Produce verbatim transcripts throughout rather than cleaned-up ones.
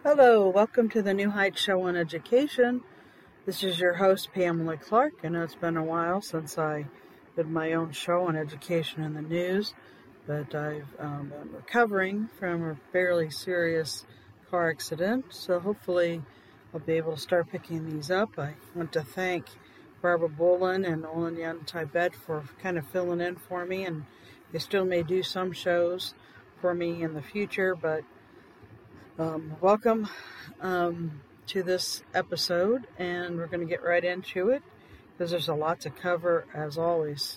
Hello, welcome to the New Heights Show on Education. This is your host, Pamela Clark. I know it's been a while since I did my own show on education and the news, but I've um, been recovering from a fairly serious car accident, so hopefully I'll be able to start picking these up. I want to thank Barbara Bolin and Olin Yan Tibet for kind of filling in for me, and they still may do some shows for me in the future, but Um, welcome um, to this episode, and we're going to get right into it because there's a lot to cover as always.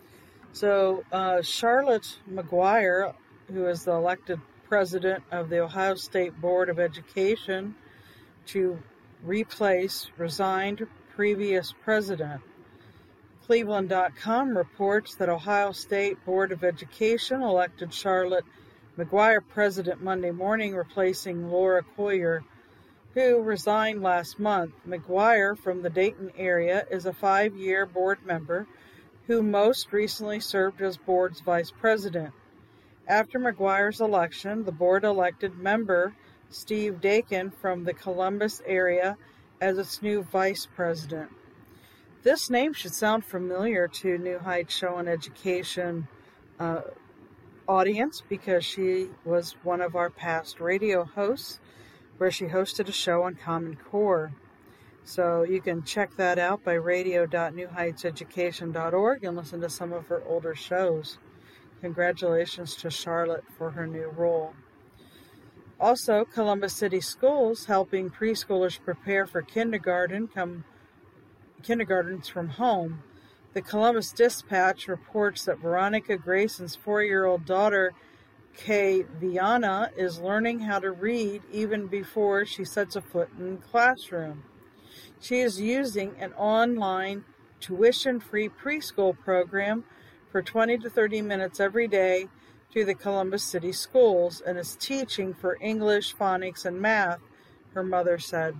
So uh, Charlotte McGuire, who is the elected president of the Ohio State Board of Education to replace resigned previous president. Cleveland dot com reports that Ohio State Board of Education elected Charlotte McGuire president Monday morning, replacing Laura Coyer, who resigned last month. McGuire, from the Dayton area, is a five-year board member who most recently served as board's vice president. After McGuire's election, the board elected member Steve Dakin from the Columbus area as its new vice president. This name should sound familiar to New Heights Show on Education uh, audience because she was one of our past radio hosts where she hosted a show on Common Core. So you can check that out by radio dot new heights education dot org and listen to some of her older shows. Congratulations to Charlotte for her new role. Also, Columbus City Schools helping preschoolers prepare for kindergarten come kindergartens from home. The Columbus Dispatch reports that Veronica Grayson's four-year-old daughter, Kay Viana, is learning how to read even before she sets a foot in the classroom. She is using an online tuition-free preschool program for twenty to thirty minutes every day through the Columbus City Schools and is teaching for English, phonics, and math, her mother said.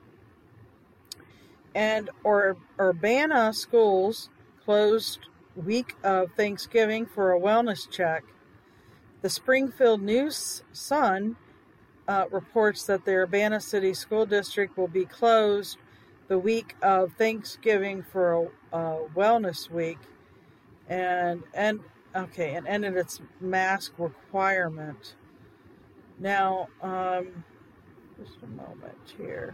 And Ur- Urbana Schools closed week of Thanksgiving for a wellness check. The Springfield News Sun uh, reports that the Urbana City School District will be closed the week of Thanksgiving for a, a wellness week, and and okay, and ended its mask requirement. Now, um, just a moment here.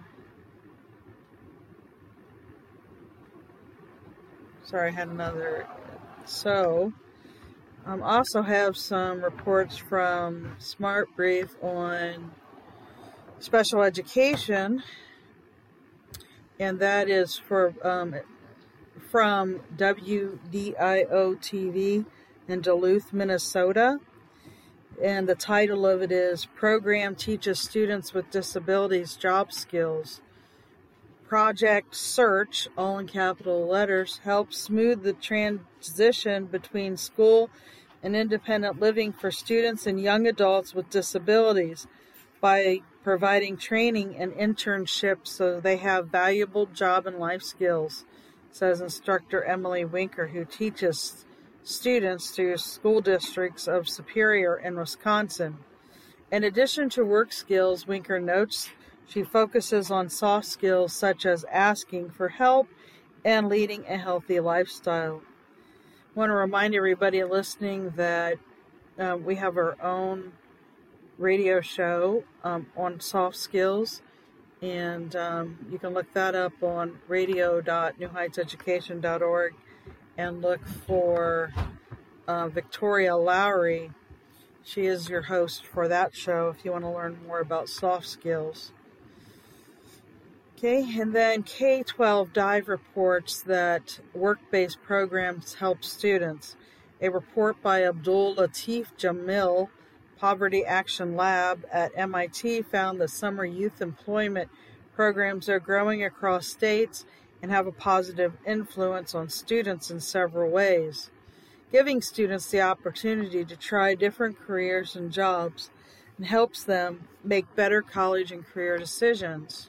Sorry, I had another. So, um, also have some reports from Smart Brief on special education, and that is for um, from W D I O T V in Duluth, Minnesota. And the title of it is Program Teaches Students with Disabilities Job Skills. Project Search, all in capital letters, helps smooth the transition between school and independent living for students and young adults with disabilities by providing training and internships so they have valuable job and life skills, says instructor Emily Winker, who teaches students through school districts of Superior and Wisconsin. In addition to work skills, Winker notes she focuses on soft skills such as asking for help and leading a healthy lifestyle. I want to remind everybody listening that uh, we have our own radio show um, on soft skills, and um, you can look that up on radio dot new heights education dot org and look for uh, Victoria Lowry. She is your host for that show if you want to learn more about soft skills. Okay, and then K twelve Dive reports that work-based programs help students. A report by Abdul Latif Jamil, Poverty Action Lab at M I T, found that summer youth employment programs are growing across states and have a positive influence on students in several ways, giving students the opportunity to try different careers and jobs and helps them make better college and career decisions.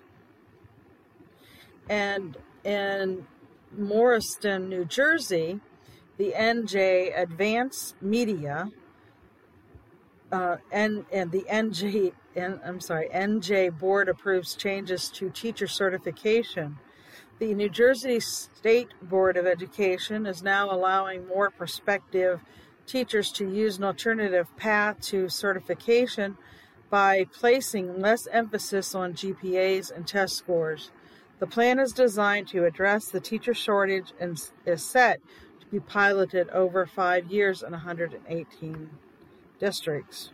And in Morriston, New Jersey, the N J Advance Media uh, and, and the N J N, I'm sorry, N J Board approves changes to teacher certification. The New Jersey State Board of Education is now allowing more prospective teachers to use an alternative path to certification by placing less emphasis on G P As and test scores. The plan is designed to address the teacher shortage and is set to be piloted over five years in one hundred eighteen districts.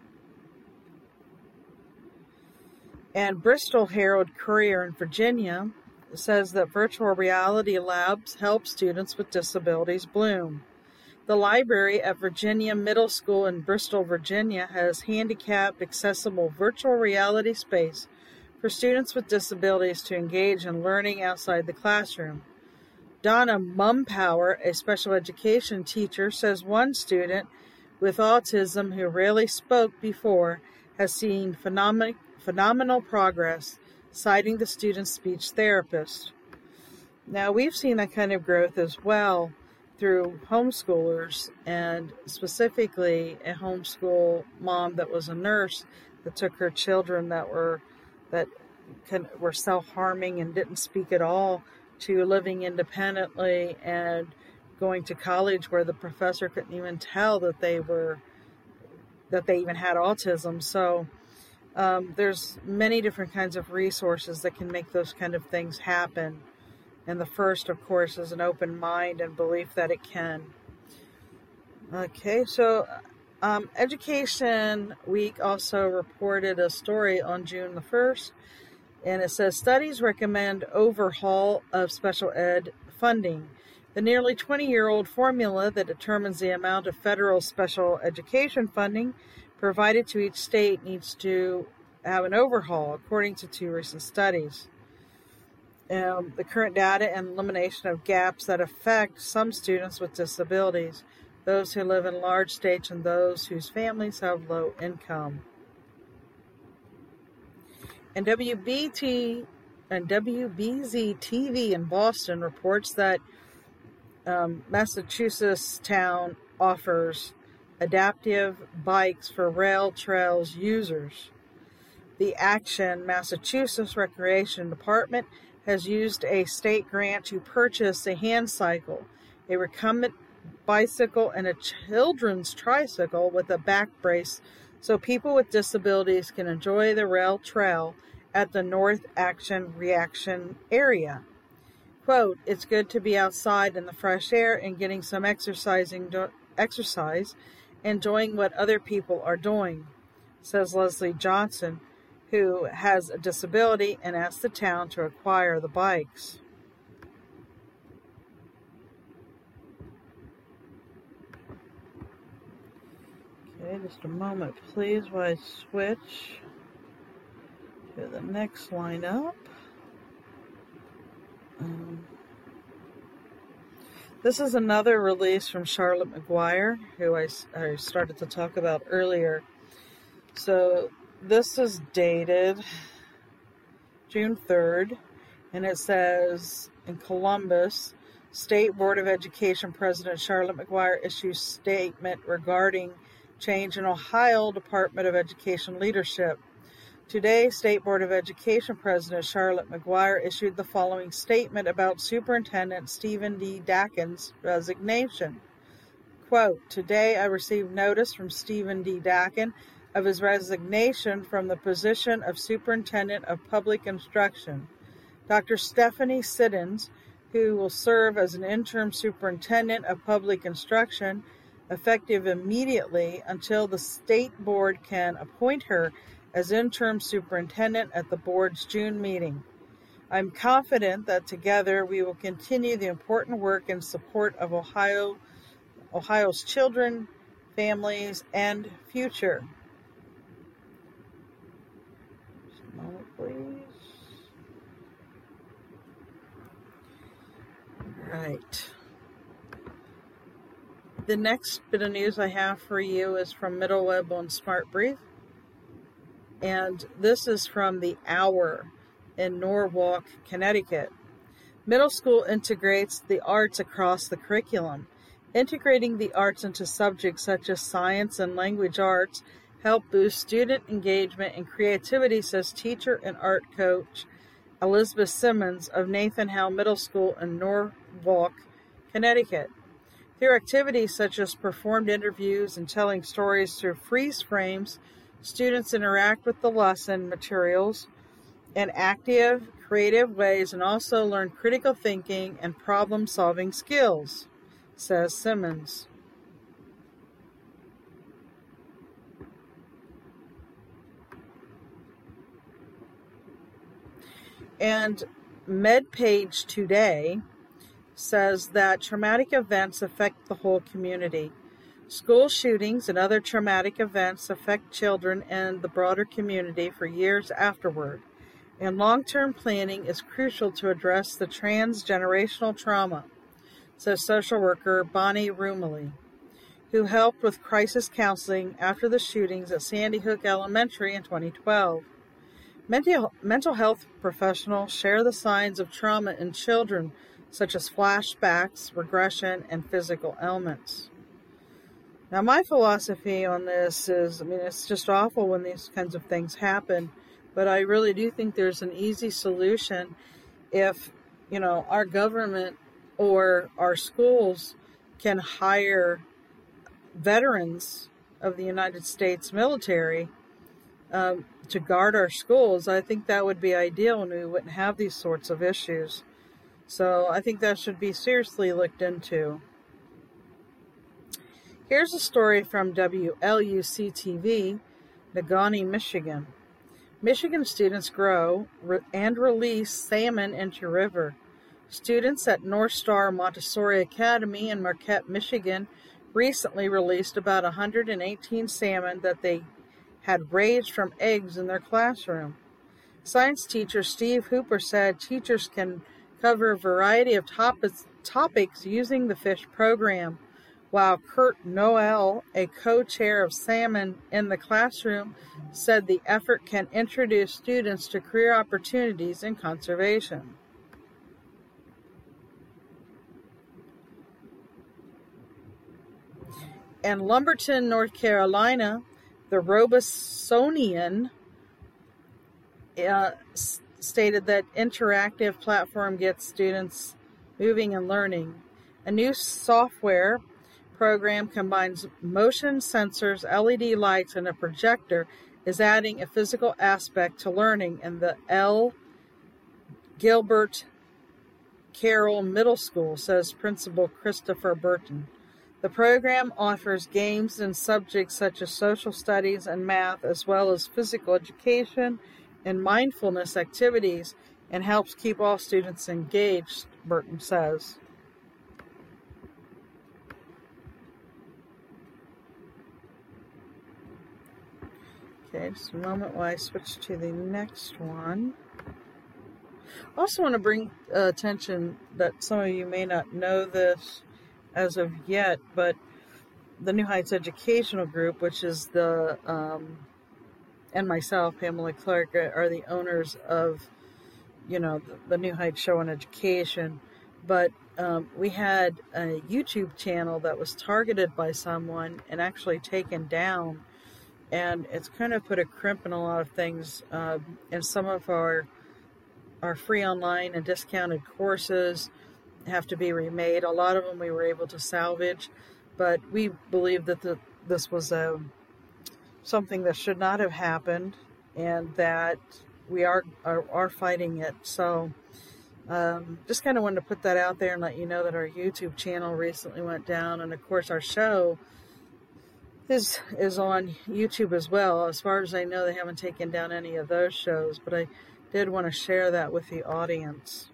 And Bristol Herald Courier in Virginia says that virtual reality labs help students with disabilities bloom. The library at Virginia Middle School in Bristol, Virginia has handicapped accessible virtual reality space for students with disabilities to engage in learning outside the classroom. Donna Mumpower, a special education teacher, says one student with autism who rarely spoke before has seen phenom- phenomenal progress, citing the student's speech therapist. Now, we've seen that kind of growth as well through homeschoolers, and specifically a homeschool mom that was a nurse that took her children that were that can, were self-harming and didn't speak at all to living independently and going to college where the professor couldn't even tell that they were that they even had autism. So um, there's many different kinds of resources that can make those kind of things happen. And the first, of course, is an open mind and belief that it can. Okay, so um, Education Week also reported a story on June the first, and it says studies recommend overhaul of special ed funding. The nearly twenty-year-old formula that determines the amount of federal special education funding provided to each state needs to have an overhaul, according to two recent studies. Um, the current data and elimination of gaps that affect some students with disabilities, those who live in large states, and those whose families have low income. And W B T and W B Z T V in Boston reports that um, Massachusetts town offers adaptive bikes for rail trails users. The Action Massachusetts Recreation Department has used a state grant to purchase a hand cycle, a recumbent bicycle, and a children's tricycle with a back brace so people with disabilities can enjoy the rail trail at the North Action Reaction area. Quote, "It's good to be outside in the fresh air and getting some exercising do- exercise, enjoying what other people are doing," says Leslie Johnson, who has a disability and asked the town to acquire the bikes. Okay, just a moment, please, while I switch to the next lineup. Um, this is another release from Charlotte McGuire, who I, I started to talk about earlier. So this is dated June third, and it says, in Columbus, State Board of Education President Charlotte McGuire issues statement regarding change in Ohio Department of Education leadership. Today, State Board of Education President Charlotte McGuire issued the following statement about Superintendent Stephen D. Dakin's resignation. Quote, "Today I received notice from Stephen D. Dakin of his resignation from the position of Superintendent of Public Instruction. Doctor Stephanie Siddons, who will serve as an interim Superintendent of Public Instruction, effective immediately until the State Board can appoint her as interim superintendent at the board's June meeting. I'm confident that together we will continue the important work in support of Ohio, Ohio's children, families, and future." Just a moment, please. All right. The next bit of news I have for you is from Middle Web on Smart Brief. And this is from The Hour in Norwalk, Connecticut. Middle school integrates the arts across the curriculum. Integrating the arts into subjects such as science and language arts help boost student engagement and creativity, says teacher and art coach Elizabeth Simmons of Nathan Howell Middle School in Norwalk, Connecticut. Through activities such as performed interviews and telling stories through freeze frames, students interact with the lesson materials in active, creative ways and also learn critical thinking and problem-solving skills, says Simmons. And MedPage Today says that traumatic events affect the whole community. School shootings and other traumatic events affect children and the broader community for years afterward, and long-term planning is crucial to address the transgenerational trauma, says social worker Bonnie Rumley, who helped with crisis counseling after the shootings at Sandy Hook Elementary in twenty twelve. Mental, mental health professionals share the signs of trauma in children, such as flashbacks, regression, and physical ailments. Now, my philosophy on this is, I mean, it's just awful when these kinds of things happen, but I really do think there's an easy solution if, you know, our government or our schools can hire veterans of the United States military um, to guard our schools. I think that would be ideal and we wouldn't have these sorts of issues. So I think that should be seriously looked into. Here's a story from W L U C T V, Negaunee, Michigan. Michigan students grow and release salmon into river. Students at North Star Montessori Academy in Marquette, Michigan, recently released about one hundred eighteen salmon that they had raised from eggs in their classroom. Science teacher Steve Hooper said teachers can cover a variety of topics, topics using the fish program, while Kurt Noel, a co-chair of salmon in the classroom, said the effort can introduce students to career opportunities in conservation. In Lumberton, North Carolina, the Robusonian uh, s- stated that interactive platform gets students moving and learning. A new software program combines motion sensors, L E D lights, and a projector is adding a physical aspect to learning in the L. Gilbert Carroll Middle School, says Principal Christopher Burton. The program offers games and subjects such as social studies and math, as well as physical education and mindfulness activities, and helps keep all students engaged, Burton says. Okay, just a moment while I switch to the next one. I also want to bring uh, attention that some of you may not know this as of yet, but the New Heights Educational Group, which is the, um, and myself, Pamela Clark, are the owners of, you know, the, the New Heights Show on Education. But um, we had a YouTube channel that was targeted by someone and actually taken down. And it's kind of put a crimp in a lot of things. Uh, and some of our our free online and discounted courses have to be remade. A lot of them we were able to salvage, but we believe that the, this was a, something that should not have happened, and that we are are, are fighting it. So um, just kind of wanted to put that out there and let you know that our YouTube channel recently went down, and of course our show is is on YouTube as well. As far as I know, they haven't taken down any of those shows, but I did want to share that with the audience.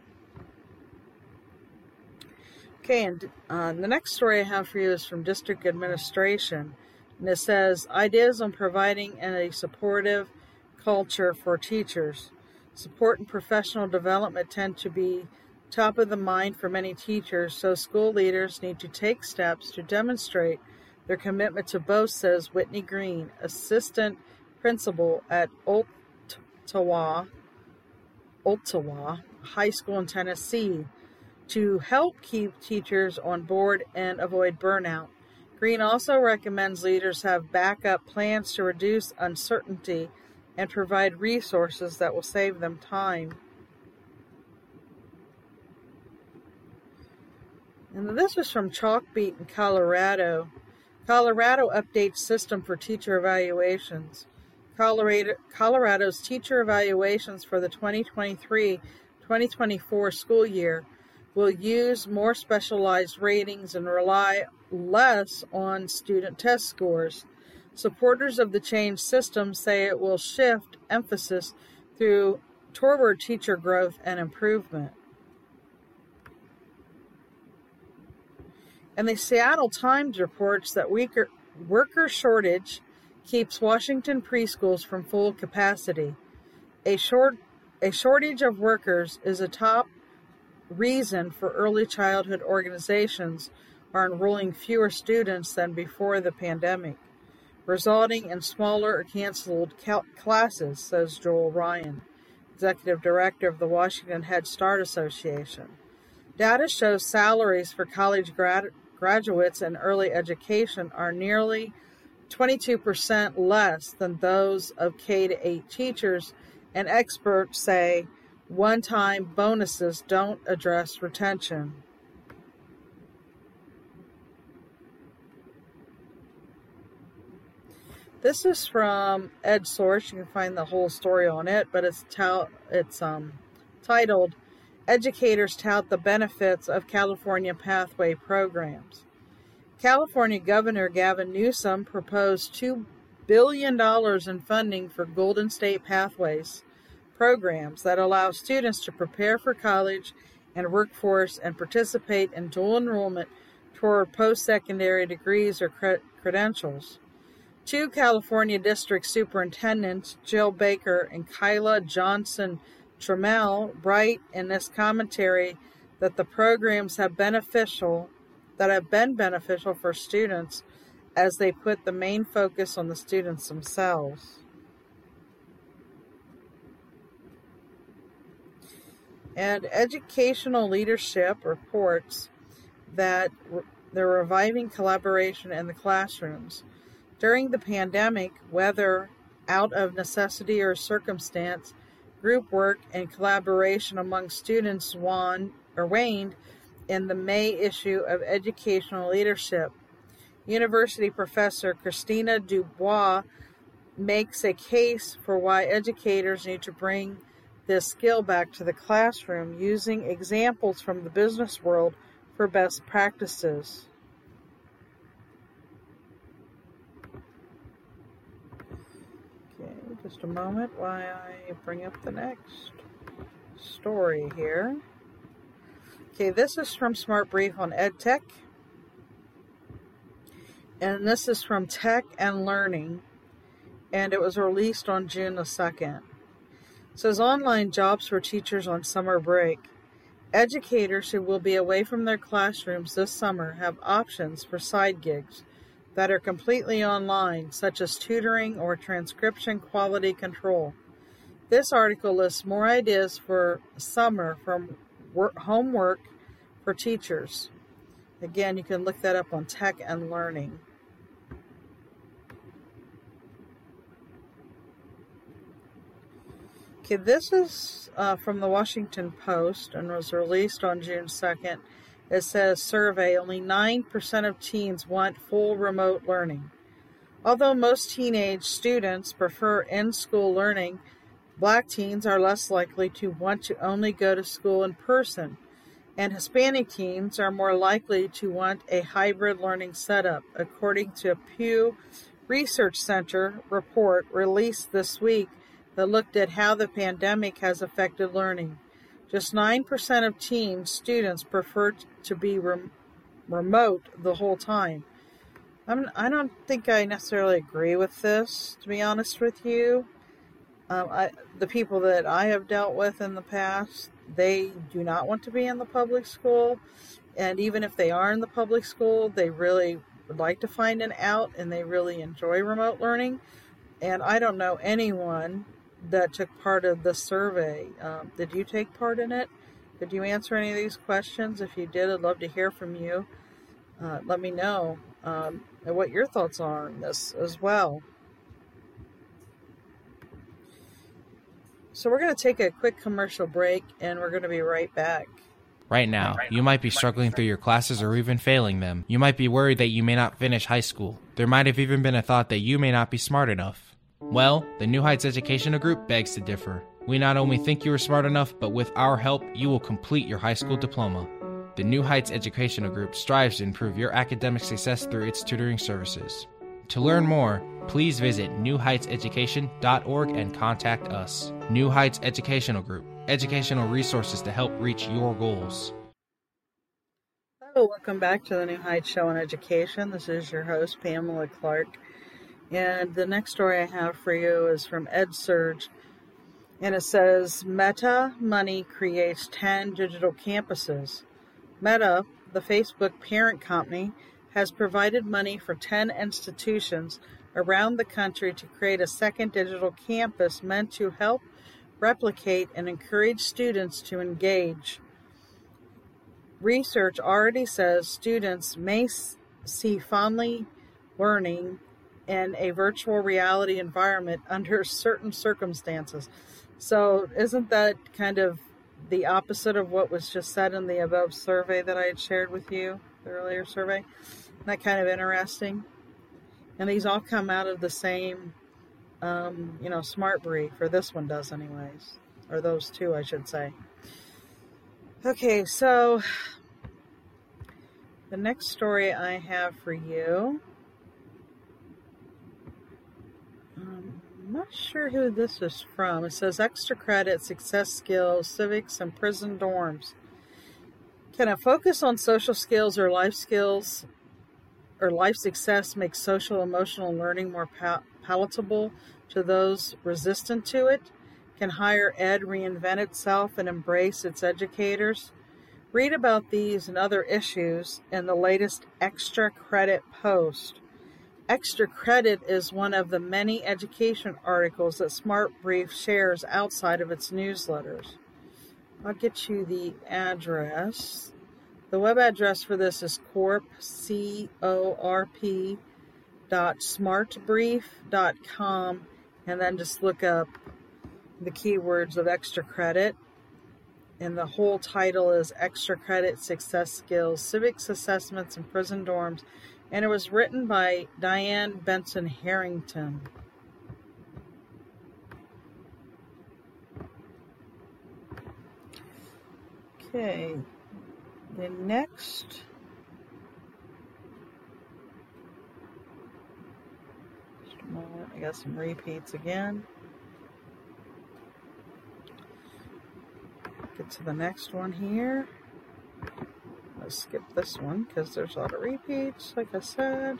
Okay, and uh, the next story I have for you is from District Administration, and it says, ideas on providing a supportive culture for teachers. Support and professional development tend to be top of the mind for many teachers, so school leaders need to take steps to demonstrate their commitment to both, says Whitney Green, assistant principal at Ottawa, Ottawa High School in Tennessee, to help keep teachers on board and avoid burnout. Green also recommends leaders have backup plans to reduce uncertainty and provide resources that will save them time. And this is from Chalkbeat in Colorado. Colorado updates system for teacher evaluations. Colorado, Colorado's teacher evaluations for the twenty twenty-three twenty twenty-four school year will use more specialized ratings and rely less on student test scores. Supporters of the changed system say it will shift emphasis through toward teacher growth and improvement. And the Seattle Times reports that weaker, worker shortage keeps Washington preschools from full capacity. A short, a shortage of workers is a top reason for early childhood organizations are enrolling fewer students than before the pandemic, resulting in smaller or canceled cal- classes, says Joel Ryan, executive director of the Washington Head Start Association. Data shows salaries for college grad- graduates in early education are nearly twenty-two percent less than those of K to eight teachers, and experts say one-time bonuses don't address retention. This is from EdSource. You can find the whole story on it, but it's tout, it's um, titled, Educators Tout the Benefits of California Pathway Programs. California Governor Gavin Newsom proposed two billion dollars in funding for Golden State Pathways programs that allow students to prepare for college and workforce and participate in dual enrollment toward post-secondary degrees or cre- credentials. Two California district superintendents, Jill Baker and Kyla Johnson Trammell, write in this commentary that the programs have beneficial that have been beneficial for students as they put the main focus on the students themselves. And Educational Leadership reports that they're reviving collaboration in the classrooms. During the pandemic, whether out of necessity or circumstance, group work and collaboration among students won, or waned in the May issue of Educational Leadership. University professor Christina Dubois makes a case for why educators need to bring this skill back to the classroom, using examples from the business world for best practices. Okay, just a moment while I bring up the next story here. Okay, this is from Smart Brief on EdTech. And this is from Tech and Learning. And it was released on June the second. It says online jobs for teachers on summer break. Educators who will be away from their classrooms this summer have options for side gigs that are completely online, such as tutoring or transcription quality control. This article lists more ideas for summer from work, homework for teachers. Again, you can look that up on Tech and Learning. Okay, this is uh, from the Washington Post and was released on June second. It says, survey, only nine percent of teens want full remote learning. Although most teenage students prefer in-school learning, Black teens are less likely to want to only go to school in person, and Hispanic teens are more likely to want a hybrid learning setup, according to a Pew Research Center report released this week that looked at how the pandemic has affected learning. Just nine percent of teen students prefer to be rem- remote the whole time. I'm, I don't think I necessarily agree with this, to be honest with you. Um, I, the people that I have dealt with in the past, they do not want to be in the public school. And even if they are in the public school, they really would like to find an out and they really enjoy remote learning. And I don't know anyone that took part of the survey. Um, did you take part in it? Did you answer any of these questions? If you did, I'd love to hear from you. Uh, let me know. Um, and what your thoughts are on this as well. So we're going to take a quick commercial break, and we're going to be right back. Right now, you might be struggling through your classes or even failing them. You might be worried that you may not finish high school. There might have even been a thought that you may not be smart enough. Well, the New Heights Educational Group begs to differ. We not only think you are smart enough, but with our help, you will complete your high school diploma. The New Heights Educational Group strives to improve your academic success through its tutoring services. To learn more, please visit new heights education dot org and contact us. New Heights Educational Group, educational resources to help reach your goals. Hello, welcome back to the New Heights Show on Education. This is your host, Pamela Clark. And the next story I have for you is from EdSurge. And it says, Meta Money creates ten digital campuses. Meta, the Facebook parent company, has provided money for ten institutions around the country to create a second digital campus meant to help replicate and encourage students to engage. Research already says students may see fondly learning in a virtual reality environment under certain circumstances. So isn't that kind of the opposite of what was just said in the above survey that I had shared with you, the earlier survey? Isn't that kind of interesting? And these all come out of the same, um, you know, smart brief, or this one does anyways, or those two, I should say. Okay, so the next story I have for you, um, I'm not sure who this is from. It says extra credit, success skills, civics, and prison dorms. Can a focus on social skills or life skills or life success make social emotional learning more pal- palatable to those resistant to it? Can higher ed reinvent itself and embrace its educators? Read about these and other issues in the latest Extra Credit post. Extra Credit is one of the many education articles that SmartBrief shares outside of its newsletters. I'll get you the address. The web address for this is corp, C O R P, dot smartbrief dot com, and then just look up the keywords of Extra Credit. And the whole title is Extra Credit, Success Skills, Civics Assessments, and Prison Dorms. And it was written by Diane Benson Harrington. Okay. The next just a moment, I got some repeats again. Get to the next one here. Let's skip this one because there's a lot of repeats, like I said.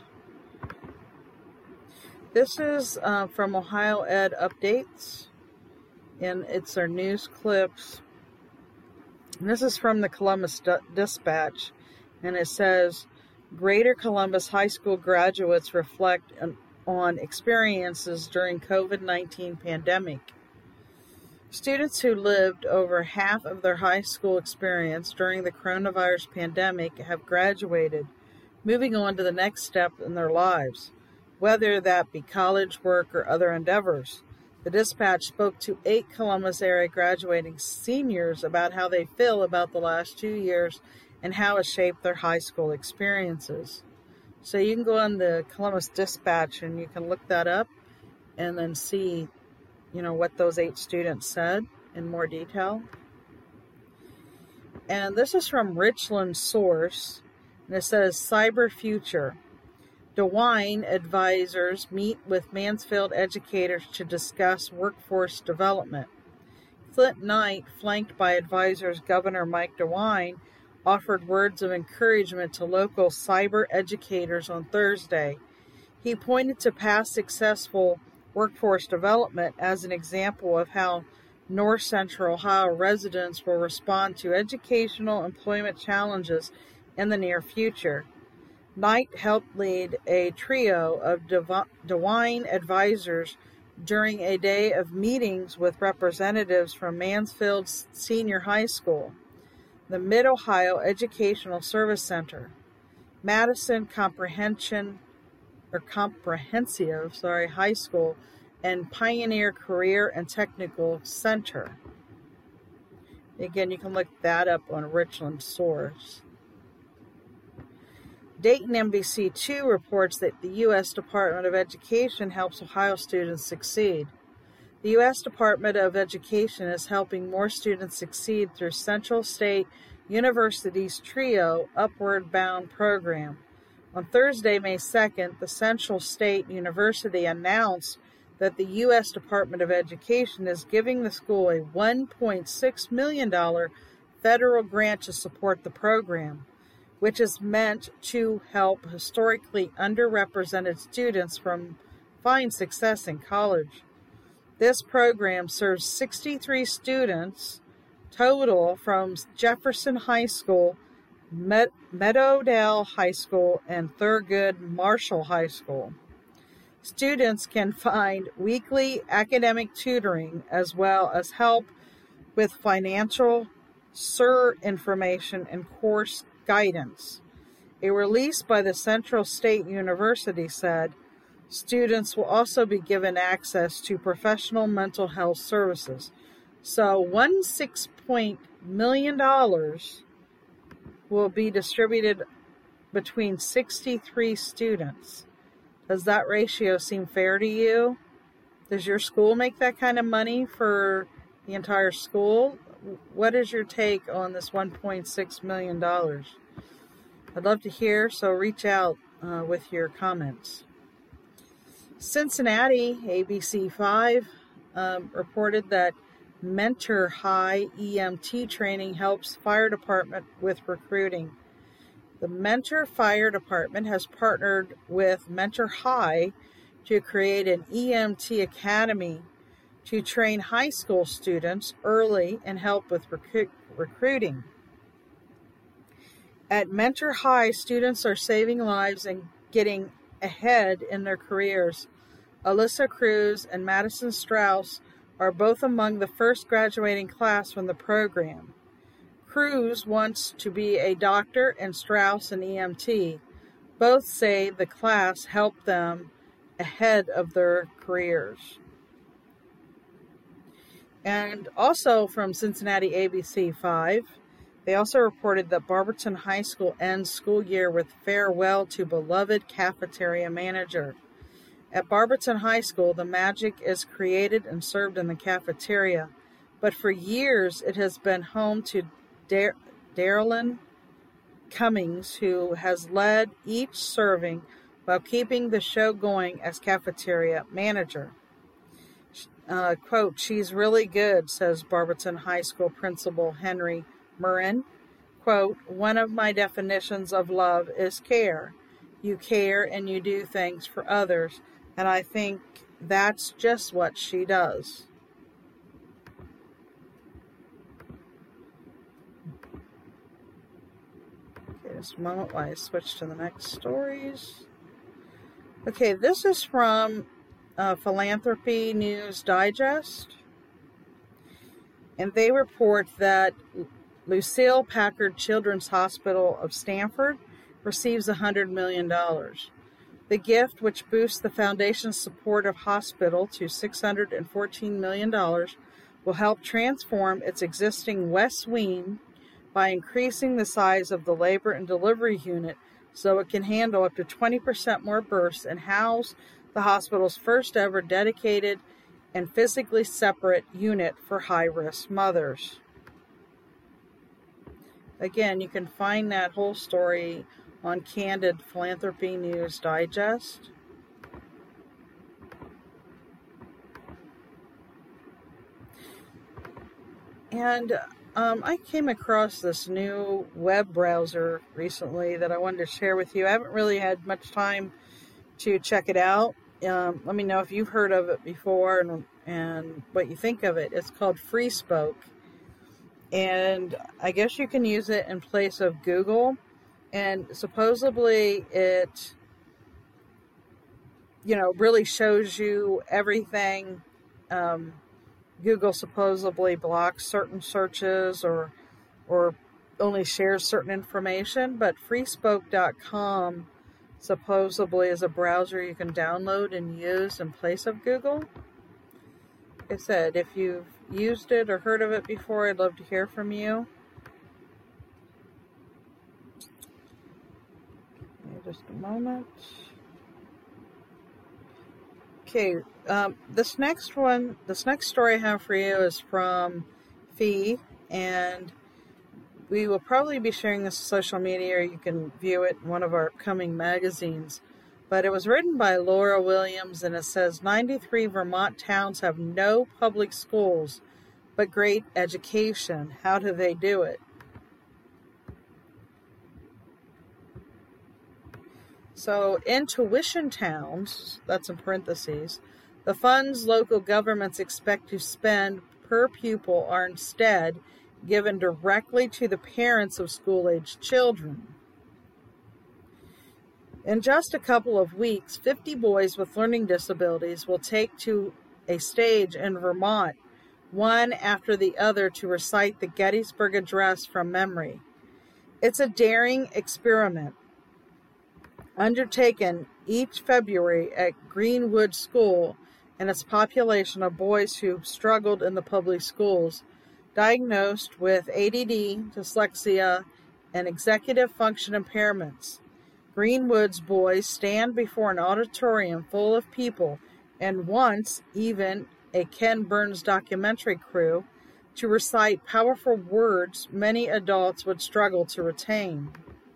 This is uh, from Ohio Ed Updates, and it's our news clips. And this is from the Columbus Dispatch, and it says, Greater Columbus High School graduates reflect on experiences during COVID nineteen pandemic. Students who lived over half of their high school experience during the coronavirus pandemic have graduated, moving on to the next step in their lives, whether that be college, work, or other endeavors. The Dispatch spoke to eight Columbus area graduating seniors about how they feel about the last two years and how it shaped their high school experiences. So you can go on the Columbus Dispatch and you can look that up and then see, you know, what those eight students said in more detail. And this is from Richland Source, and it says, Cyber Future. DeWine advisors meet with Mansfield educators to discuss workforce development. Flint Knight, flanked by advisors Governor Mike DeWine, offered words of encouragement to local cyber educators on Thursday. He pointed to past successful workforce development as an example of how North Central Ohio residents will respond to educational employment challenges in the near future. Knight helped lead a trio of DeWine advisors during a day of meetings with representatives from Mansfield Senior High School, the Mid-Ohio Educational Service Center, Madison Comprehension or Comprehensive, sorry, High School and Pioneer Career and Technical Center. Again, you can look that up on Richland Source. Dayton N B C two reports that the U S Department of Education helps Ohio students succeed. The U S Department of Education is helping more students succeed through Central State University's TRIO Upward Bound program. On Thursday, May second, the Central State University announced that the U S Department of Education is giving the school a one point six million dollars federal grant to support the program, which is meant to help historically underrepresented students from find success in college. This program serves sixty-three students total from Jefferson High School, Med- Meadowdale High School, and Thurgood Marshall High School. Students can find weekly academic tutoring as well as help with financial S E R information and course guidance. A release by the Central State University said students will also be given access to professional mental health services. So one point six million dollars will be distributed between sixty-three students. Does that ratio seem fair to you? Does your school make that kind of money for the entire school? What is your take on this one point six million dollars? I'd love to hear, so reach out uh, with your comments. Cincinnati, A B C five, um, reported that Mentor High E M T training helps fire department with recruiting. The Mentor Fire Department has partnered with Mentor High to create an E M T academy to train high school students early and help with recru- recruiting. At Mentor High, students are saving lives and getting ahead in their careers. Alyssa Cruz and Madison Strauss are both among the first graduating class from the program. Cruz wants to be a doctor and Strauss an E M T. Both say the class helped them ahead of their careers. And also from Cincinnati A B C five, they also reported that Barberton High School ends school year with farewell to beloved cafeteria manager. At Barberton High School, the magic is created and served in the cafeteria, but for years it has been home to Dar- Darylyn Cummings, who has led each serving while keeping the show going as cafeteria manager. Uh, quote, "She's really good," says Barberton High School Principal Henry Murrin. Quote, "One of my definitions of love is care. You care and you do things for others, and I think that's just what she does." Okay, just a moment while I switch to the next stories. Okay, this is from uh, Philanthropy News Digest, and they report that Lucille Packard Children's Hospital of Stanford receives one hundred million dollars. The gift, which boosts the foundation's support of hospital to six hundred fourteen million dollars, will help transform its existing West Wing by increasing the size of the labor and delivery unit so it can handle up to twenty percent more births and house the hospital's first ever dedicated and physically separate unit for high-risk mothers. Again, you can find that whole story on Candid Philanthropy News Digest. And um, I came across this new web browser recently that I wanted to share with you. I haven't really had much time to check it out. Um, let me know if you've heard of it before and, and what you think of it. It's called FreeSpoke. And I guess you can use it in place of Google. And supposedly it, you know, really shows you everything. Um, Google supposedly blocks certain searches or or only shares certain information, but freespoke dot com supposedly is a browser you can download and use in place of Google. Like I said, if you've used it or heard of it before, I'd love to hear from you. Just a moment. Okay, um, this next one, this next story I have for you is from F E, and we will probably be sharing this on social media, or you can view it in one of our upcoming magazines. But it was written by Laura Williams, and it says, ninety-three Vermont towns have no public schools, but great education. How do they do it? So, in tuition towns, that's in parentheses, the funds local governments expect to spend per pupil are instead given directly to the parents of school-aged children. In just a couple of weeks, fifty boys with learning disabilities will take to a stage in Vermont, one after the other, to recite the Gettysburg Address from memory. It's a daring experiment undertaken each February at Greenwood School, and its population of boys who struggled in the public schools, diagnosed with A D D, dyslexia, and executive function impairments. Greenwood's boys stand before an auditorium full of people, and once even a Ken Burns documentary crew, to recite powerful words many adults would struggle to retain.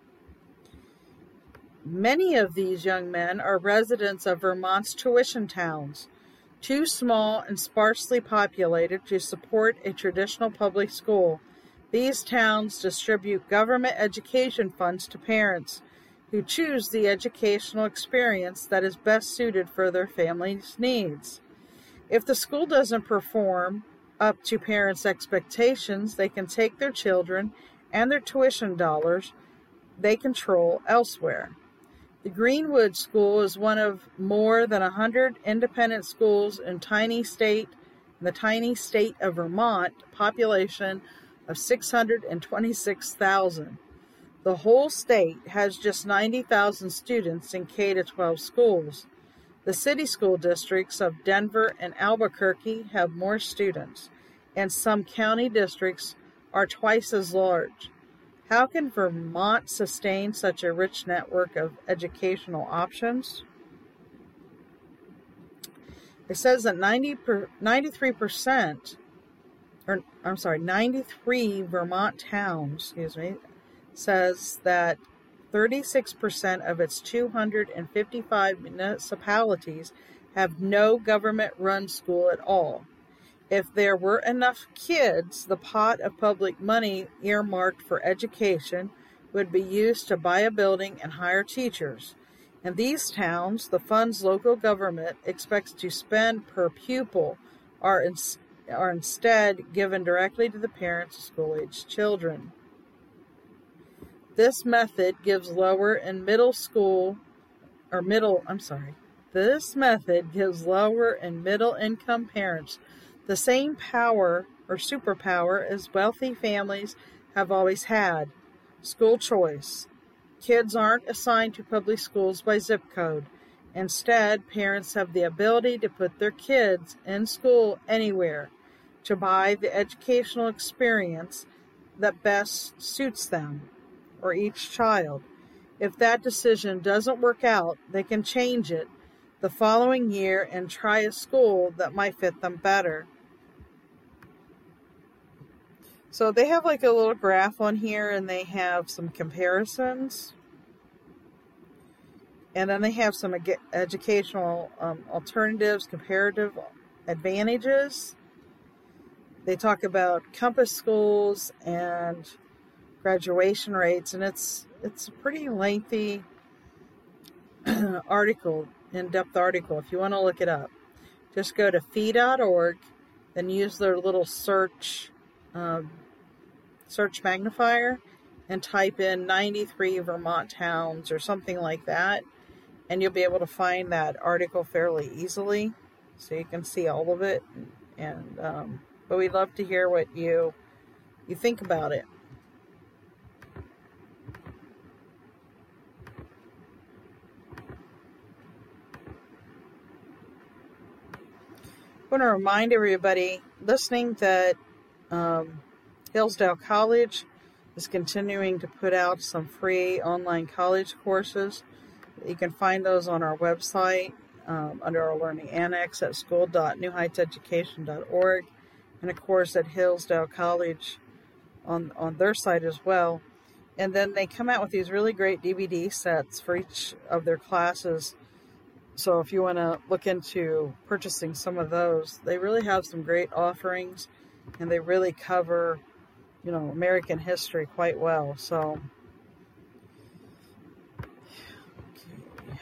Many of these young men are residents of Vermont's tuition towns, too small and sparsely populated to support a traditional public school. These towns distribute government education funds to parents who choose the educational experience that is best suited for their family's needs. If the school doesn't perform up to parents' expectations, they can take their children and their tuition dollars they control elsewhere. The Greenwood School is one of more than one hundred independent schools in tiny state, in the tiny state of Vermont, population of six hundred twenty-six thousand. The whole state has just ninety thousand students in K through twelve schools. The city school districts of Denver and Albuquerque have more students, and some county districts are twice as large. How can Vermont sustain such a rich network of educational options? It says that ninety per, ninety-three percent, or I'm sorry, ninety-three Vermont towns, excuse me, says that thirty-six percent of its two hundred fifty-five municipalities have no government-run school at all. If there were enough kids, the pot of public money earmarked for education would be used to buy a building and hire teachers. In these towns, the funds local government expects to spend per pupil are, in, are instead given directly to the parents of school-aged children. This method gives lower and middle school, or middle, I'm sorry, this method gives lower and middle income parents the same power or superpower as wealthy families have always had: school choice. Kids aren't assigned to public schools by zip code. Instead, parents have the ability to put their kids in school anywhere, to buy the educational experience that best suits them or each child. If that decision doesn't work out, they can change it the following year and try a school that might fit them better. So they have like a little graph on here, and they have some comparisons. And then they have some ed- educational um, alternatives, comparative advantages. They talk about campus schools and graduation rates, and it's it's a pretty lengthy article, in-depth article. If you want to look it up, just go to F E dot org, then use their little search um, search magnifier and type in ninety-three Vermont towns or something like that, and you'll be able to find that article fairly easily, so you can see all of it. And um, but we'd love to hear what you you think about it. want to remind everybody listening that um, Hillsdale College is continuing to put out some free online college courses. You can find those on our website um, under our Learning Annex at school dot new heights education dot org, and of course at Hillsdale College on, on their site as well. And then they come out with these really great D V D sets for each of their classes. So if you want to look into purchasing some of those, they really have some great offerings, and they really cover, you know, American history quite well. So, okay.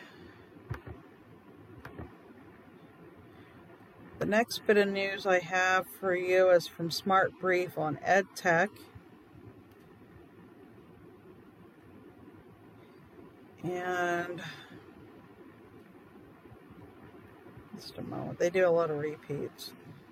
The next bit of news I have for you is from Smart Brief on EdTech. And just a moment. They do a lot of repeats.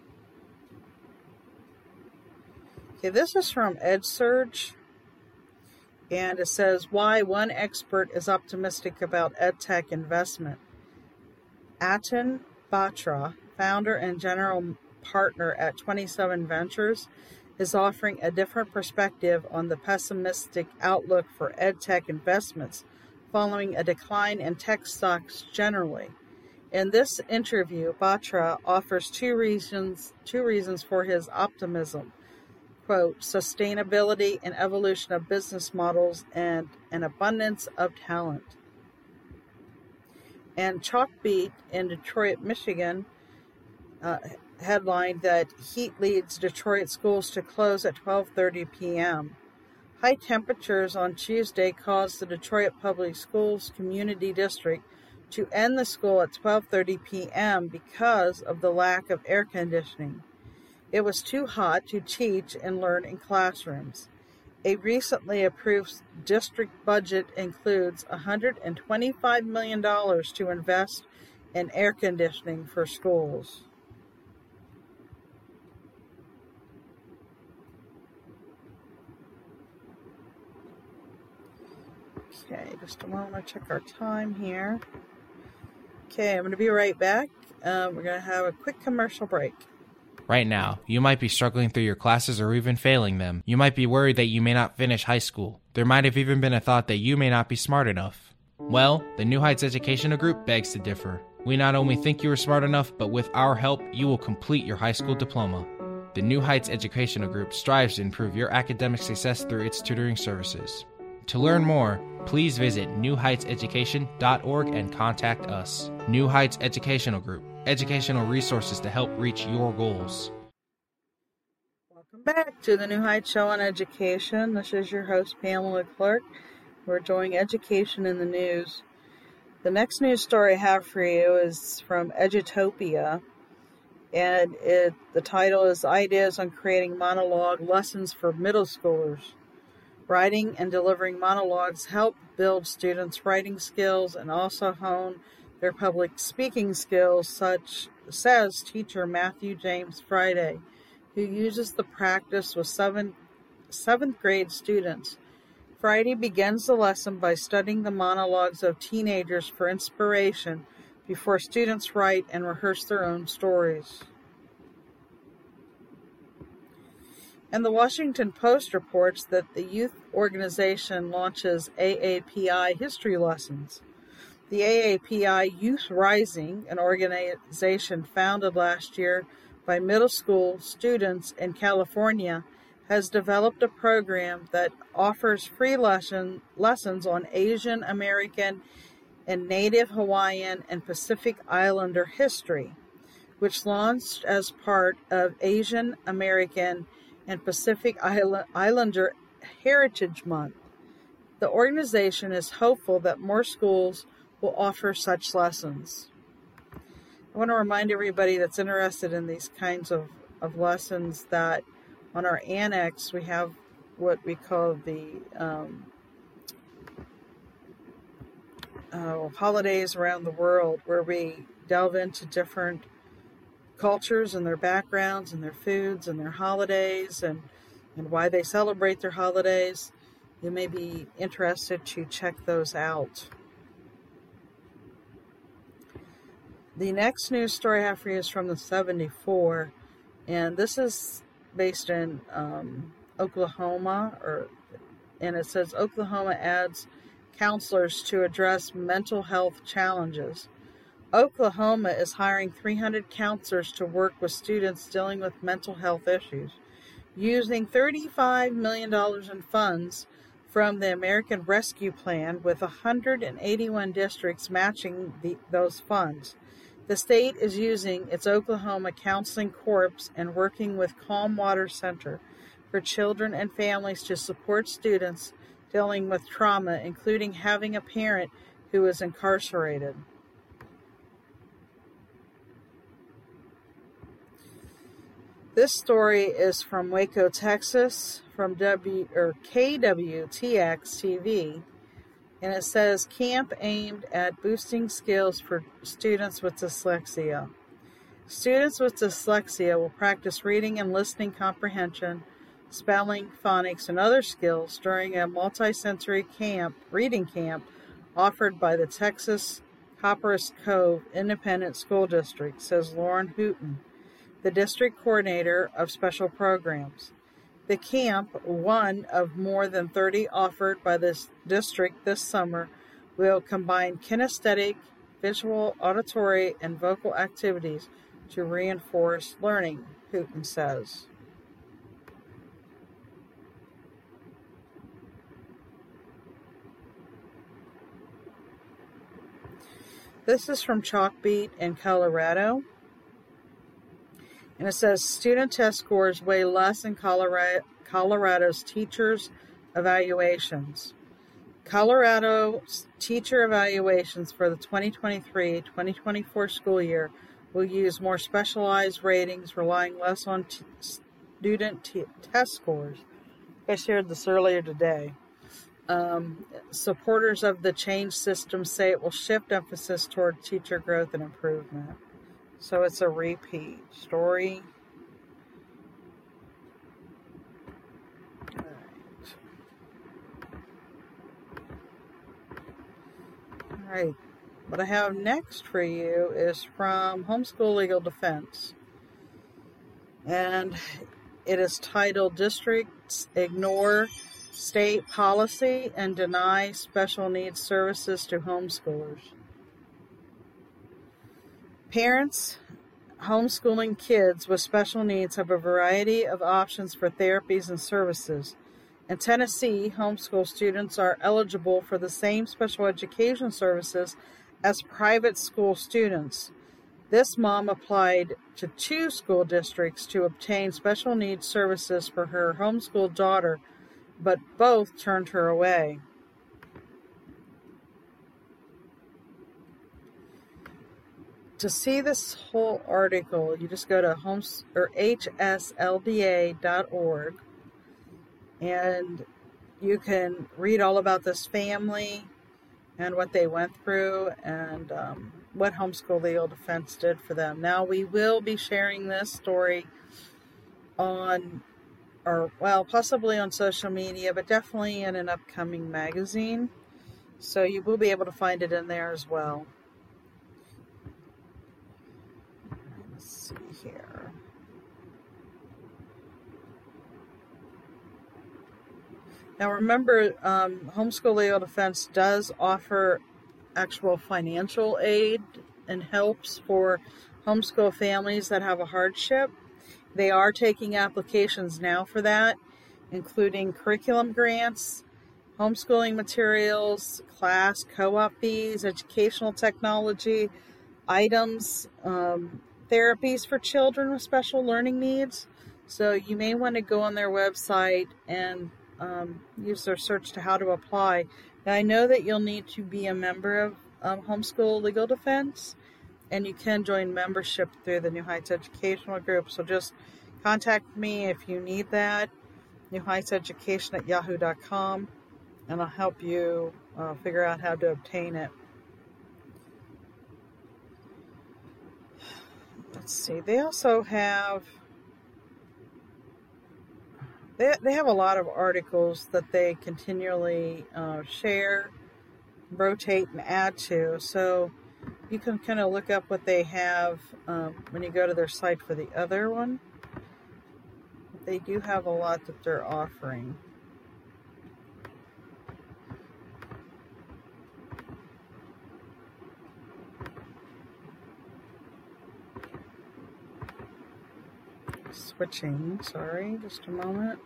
Okay, this is from EdSurge, and it says why one expert is optimistic about EdTech investment. Atin Batra, founder and general partner at twenty-seven Ventures, is offering a different perspective on the pessimistic outlook for EdTech investments following a decline in tech stocks generally. In this interview, Batra offers two reasons, two reasons for his optimism. Quote, sustainability and evolution of business models and an abundance of talent. And Chalkbeat in Detroit, Michigan, uh, headlined that heat leads Detroit schools to close at twelve thirty p.m. High temperatures on Tuesday caused the Detroit Public Schools Community District to end the school at twelve thirty p.m. because of the lack of air conditioning. It was too hot to teach and learn in classrooms. A recently approved district budget includes one hundred twenty-five million dollars to invest in air conditioning for schools. Okay, just a moment, check our time here. Okay, I'm going to be right back. Um, we're going to have a quick commercial break. Right now, you might be struggling through your classes or even failing them. You might be worried that you may not finish high school. There might have even been a thought that you may not be smart enough. Well, the New Heights Educational Group begs to differ. We not only think you are smart enough, but with our help, you will complete your high school diploma. The New Heights Educational Group strives to improve your academic success through its tutoring services. To learn more, please visit new heights education dot org and contact us. New Heights Educational Group, educational resources to help reach your goals. Welcome back to the New Heights Show on Education. This is your host, Pamela Clark. We're doing Education in the News. The next news story I have for you is from Edutopia, and it, the title is Ideas on Creating Monologue Lessons for Middle Schoolers. Writing and delivering monologues help build students' writing skills and also hone their public speaking skills, such says teacher Matthew James Friday, who uses the practice with seven, seventh grade students. Friday begins the lesson by studying the monologues of teenagers for inspiration before students write and rehearse their own stories. And the Washington Post reports that the youth organization launches A A P I history lessons. The A A P I Youth Rising, an organization founded last year by middle school students in California, has developed a program that offers free lesson, lessons on Asian American and Native Hawaiian and Pacific Islander history, which launched as part of Asian American and Pacific Islander Heritage Month. The organization is hopeful that more schools will offer such lessons. I want to remind everybody that's interested in these kinds of, of lessons that on our annex we have what we call the um, uh, holidays around the world, where we delve into different cultures and their backgrounds and their foods and their holidays and, and why they celebrate their holidays. You may be interested to check those out. The next news story I have for you is from the seventy-four, and this is based in um, Oklahoma, or and it says Oklahoma adds counselors to address mental health challenges. Oklahoma is hiring three hundred counselors to work with students dealing with mental health issues, using thirty-five million dollars in funds from the American Rescue Plan, with one hundred eighty-one districts matching the, those funds. The state is using its Oklahoma Counseling Corps and working with Calm Water Center for children and families to support students dealing with trauma, including having a parent who is incarcerated. This story is from Waco, Texas, from W or K W T X T V, and it says camp aimed at boosting skills for students with dyslexia. Students with dyslexia will practice reading and listening comprehension, spelling, phonics, and other skills during a multi-sensory camp, reading camp offered by the Texas Copperas Cove Independent School District, says Lauren Hooten, the district coordinator of special programs. The camp, one of more than thirty offered by this district this summer, will combine kinesthetic, visual, auditory, and vocal activities to reinforce learning, Hooten says. This is from Chalkbeat in Colorado. And it says, student test scores weigh less in Colorado, Colorado's teachers' evaluations. Colorado's teacher evaluations for the twenty twenty-three twenty twenty-four school year will use more specialized ratings, relying less on t- student t- test scores. I shared this earlier today. Um, supporters of the change system say it will shift emphasis toward teacher growth and improvement. So it's a repeat story. All right. All right. What I have next for you is from Homeschool Legal Defense. And it is titled Districts Ignore State Policy and Deny Special Needs Services to Homeschoolers. Parents homeschooling kids with special needs have a variety of options for therapies and services. In Tennessee, homeschool students are eligible for the same special education services as private school students. This mom applied to two school districts to obtain special needs services for her homeschooled daughter, but both turned her away. To see this whole article, you just go to homes or H S L D A dot org, and you can read all about this family and what they went through and um, what Homeschool Legal Defense did for them. Now, we will be sharing this story on, or well, possibly on social media, but definitely in an upcoming magazine. So you will be able to find it in there as well. Let's see here. Now remember, um, Homeschool Legal Defense does offer actual financial aid and helps for homeschool families that have a hardship. They are taking applications now for that, including curriculum grants, homeschooling materials, class co-op fees, educational technology, items, um, therapies for children with special learning needs. So you may want to go on their website and um, use their search to how to apply. Now, I know that you'll need to be a member of um, Homeschool Legal Defense, and you can join membership through the New Heights Educational Group. So just contact me if you need that, new heights education at yahoo dot com, and I'll help you uh, figure out how to obtain it. Let's see. They also have they they have a lot of articles that they continually uh, share, rotate, and add to. So you can kind of look up what they have um, when you go to their site for the other one. They do have a lot that they're offering. Switching, sorry, just a moment.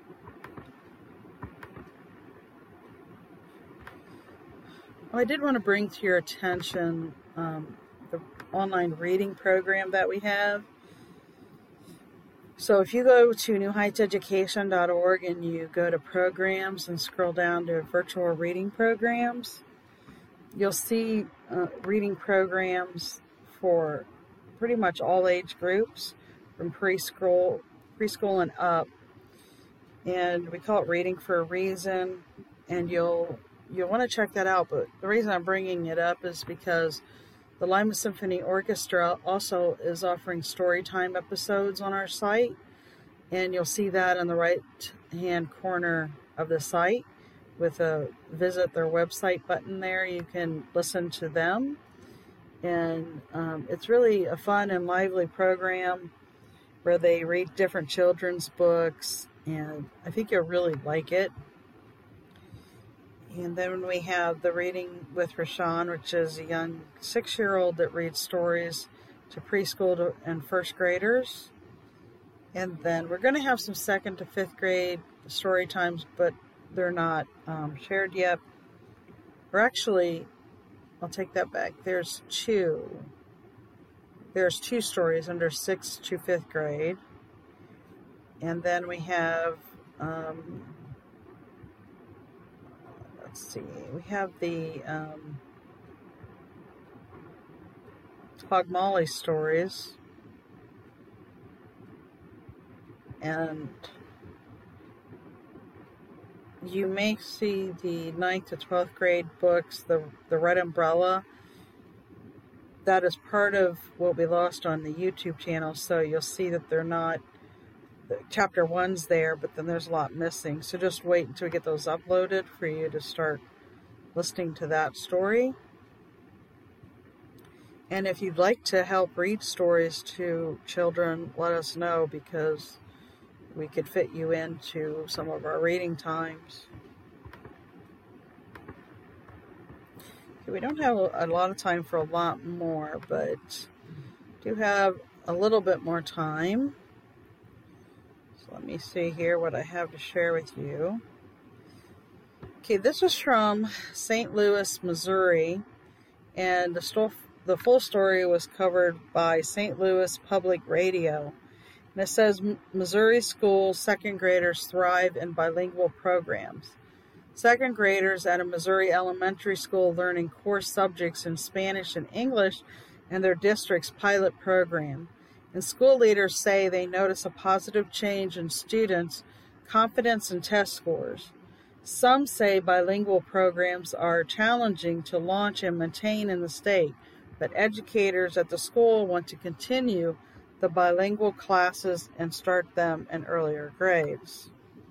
Well, I did want to bring to your attention um, the online reading program that we have. So if you go to new heights education dot org and you go to programs and scroll down to virtual reading programs, you'll see uh, reading programs for pretty much all age groups, from preschool, preschool and up. And we call it Reading for a Reason, and you'll you'll want to check that out. But the reason I'm bringing it up is because the Lima Symphony Orchestra also is offering storytime episodes on our site, and you'll see that on the right-hand corner of the site with a visit their website button there. You can listen to them, and um, it's really a fun and lively program where they read different children's books, and I think you'll really like it. And then we have the Reading with Rashawn, which is a young six-year-old that reads stories to preschool to, and first graders. And then we're going to have some second to fifth grade story times, but they're not um, shared yet. Or actually, I'll take that back. There's two. There's two stories under sixth to fifth grade. And then we have... Um, Let's see, we have the um, Hog Molly stories, and you may see the ninth to twelfth grade books, the, the Red Umbrella. That is part of what we lost on the YouTube channel, so you'll see that they're not, chapter one's there, but then there's a lot missing. So just wait until we get those uploaded for you to start listening to that story. And if you'd like to help read stories to children, let us know, because we could fit you into some of our reading times. Okay, we don't have a lot of time for a lot more, but do have a little bit more time. Let me see here what I have to share with you. Okay, this is from Saint Louis, Missouri, and the, sto- the full story was covered by Saint Louis Public Radio. And it says, Missouri schools second graders thrive in bilingual programs. Second graders at a Missouri elementary school learning core subjects in Spanish and English in their district's pilot program. And school leaders say they notice a positive change in students' confidence and test scores. Some say bilingual programs are challenging to launch and maintain in the state, but educators at the school want to continue the bilingual classes and start them in earlier grades.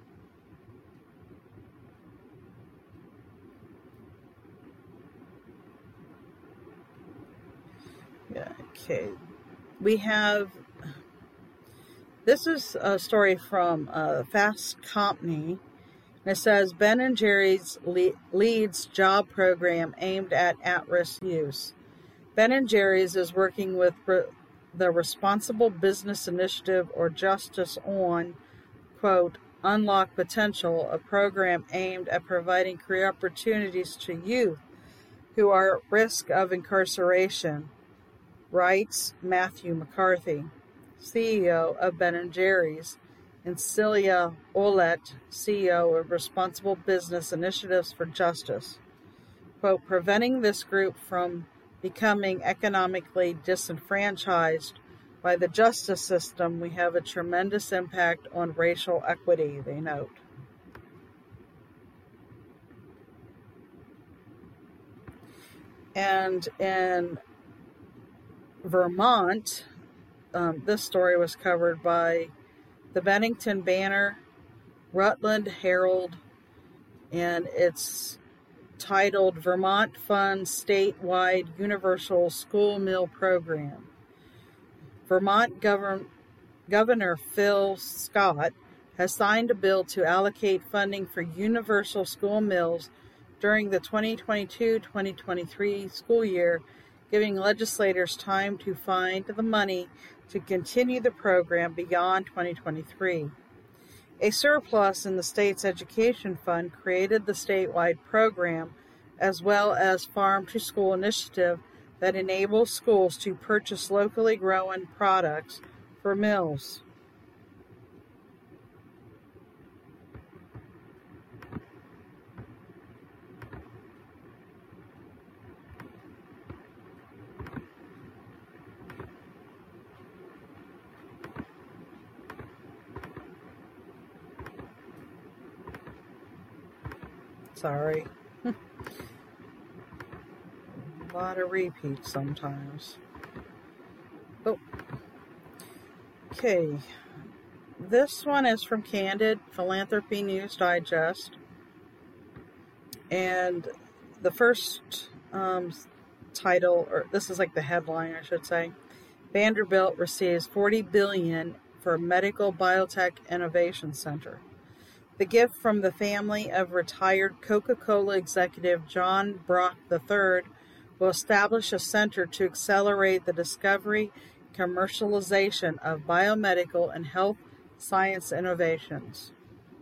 Yeah, okay. We have, this is a story from uh, Fast Company, and it says, Ben and Jerry's le- leads job program aimed at at-risk youth. Ben and Jerry's is working with re- the Responsible Business Initiative, or Justice on, quote, Unlock Potential, a program aimed at providing career opportunities to youth who are at risk of incarceration, writes Matthew McCarthy, C E O of Ben and Jerry's, and Celia Ouellette, C E O of Responsible Business Initiatives for Justice. Quote, preventing this group from becoming economically disenfranchised by the justice system, we have a tremendous impact on racial equity, they note. And in Vermont, um, this story was covered by the Bennington Banner, Rutland Herald, and it's titled Vermont Funds Statewide Universal School Meal Program. Vermont Govern- Governor Phil Scott has signed a bill to allocate funding for universal school meals during the twenty twenty-two twenty twenty-three school year, giving legislators time to find the money to continue the program beyond twenty twenty-three. A surplus in the state's education fund created the statewide program, as well as Farm to School initiative that enables schools to purchase locally grown products for meals. Sorry. A lot of repeats sometimes. Oh. Okay. This one is from Candid Philanthropy News Digest. And the first um, title, or this is like the headline, I should say. Vanderbilt receives forty billion dollars for Medical Biotech Innovation Center. The gift from the family of retired Coca-Cola executive John Brock the third will establish a center to accelerate the discovery and commercialization of biomedical and health science innovations.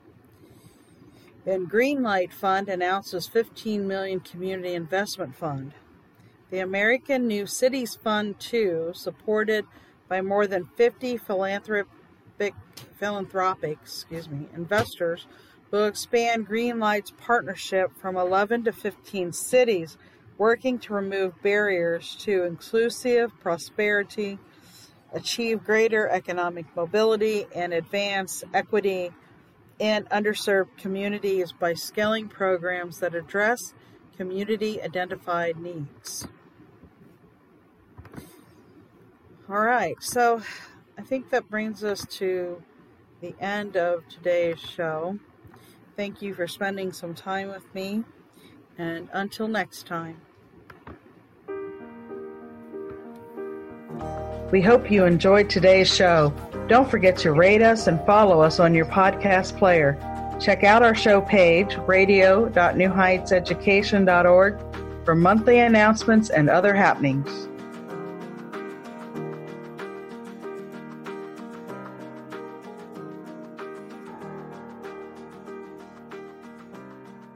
And Greenlight Fund announces fifteen million dollars community investment fund. The American New Cities Fund two, supported by more than fifty philanthropic philanthropic, excuse me, investors, will expand Greenlight's partnership from eleven to fifteen cities, working to remove barriers to inclusive prosperity, achieve greater economic mobility, and advance equity in underserved communities by scaling programs that address community-identified needs. All right, so I think that brings us to the end of today's show. Thank you for spending some time with me, and until next time. We hope you enjoyed today's show. Don't forget to rate us and follow us on your podcast player. Check out our show page, radio dot new heights education dot org, for monthly announcements and other happenings.